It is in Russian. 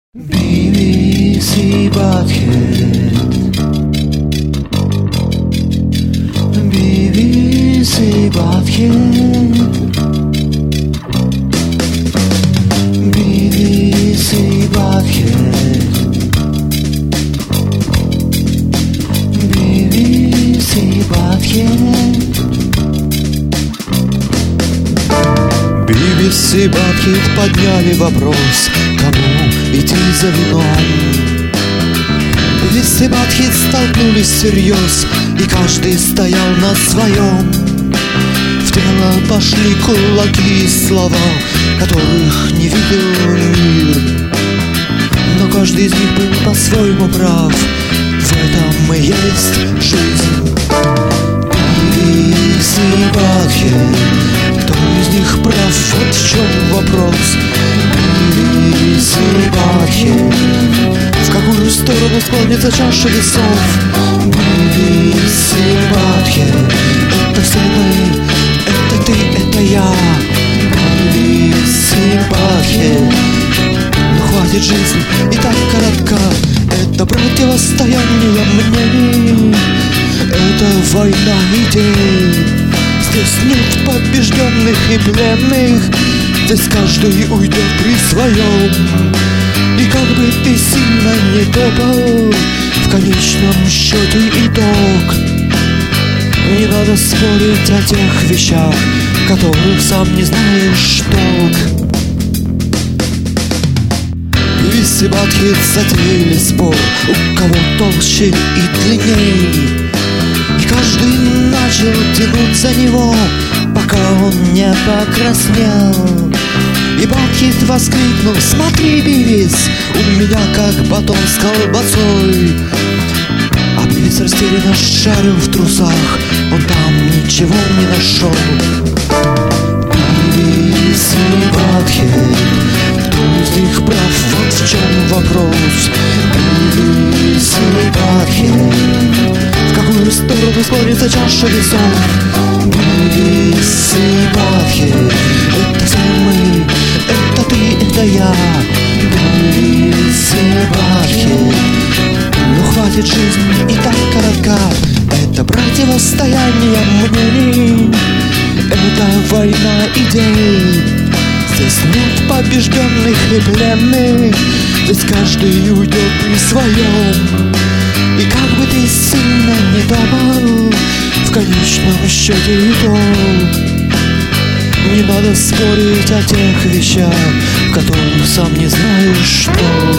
BBC Bucket, BBC Bucket, BBC Bucket, BBC Bucket. BBC Bucket подняли вопрос, кому идти за вином. BBC Bucket столкнулись всерьез, и каждый стоял на своем. В дело пошли кулаки и слова, которых не видел мир. Но каждый из них был по-своему прав, в этом и есть жизнь. BBC Bucket, кто из них прав, вот в чем вопрос. BBC Bucket, в какую сторону склонится чаша весов. BBC Bucket, это все мы, это ты, это я. BBC Bucket, но хватит жизнь и так коротка. Это противостояние мнений, это война идей. Здесь нет побежденных и пленных, здесь каждый уйдет при своем. И как бы ты сильно не топал, в конечном счете итог. Не надо спорить о тех вещах, которых сам не знаешь толк. BBC Bucket затеяли спор, у кого толще и длинней. И каждый начал тянуть за него, пока он не покраснел. И Bucket воскликнул: смотри, Бивис, у меня как батон с колбасой. А Бивис растерянно шарил в трусах, он там ничего не нашел. BBC Bucket, кто из них прав, вот в чем вопрос. BBC Bucket, в какую сторону склонится чаша весов. BBC Bucket, это все мы, это ты, это я. BBC Bucket, но хватит жизнь и так коротка. Это противостояние мнений, это война идей. Здесь нет побежденных и пленных, здесь каждый уйдет при своем. И как бы ты сильно не думал, в конечном счете итог. Не надо спорить о тех вещах, в которых сам не знаешь что.